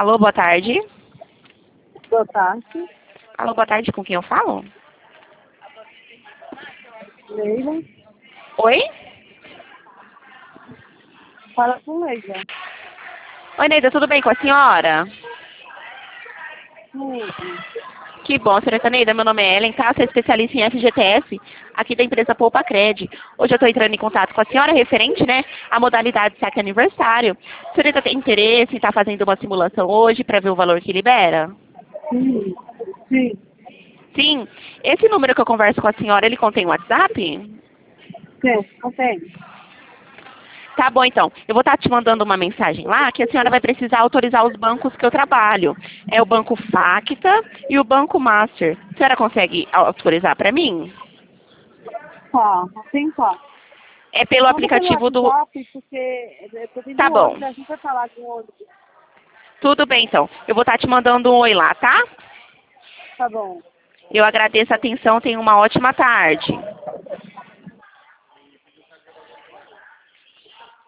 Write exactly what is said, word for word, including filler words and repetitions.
Alô, boa tarde. Boa tarde. Alô, boa tarde, com quem eu falo? Leila. Oi? Fala com Leila. Oi, Neida, tudo bem com a senhora? Tudo. Que bom, senhorita Neida, meu nome é Ellen, tá? Sou especialista em F G T S, aqui da empresa Poupa Cred. Hoje eu estou entrando em contato com a senhora referente, né, à modalidade saque aniversário. A senhorita tem interesse em estar fazendo uma simulação hoje para ver o valor que libera? Sim. Sim. Sim. Esse número que eu converso com a senhora, ele contém WhatsApp? Sim. Contém. Tá bom, então. Eu vou estar te mandando uma mensagem lá que a senhora vai precisar autorizar os bancos que eu trabalho. É o Banco Facta e o Banco Master. A senhora consegue autorizar para mim? Tá. Tem tá. É pelo Manda pelo aplicativo do... WhatsApp, porque eu tô vindo Tá do bom. ônibus, a gente vai falar com o ônibus. Tudo bem, então. Eu vou estar te mandando um oi lá, tá? Tá bom. Eu agradeço a atenção. Tenha uma ótima tarde.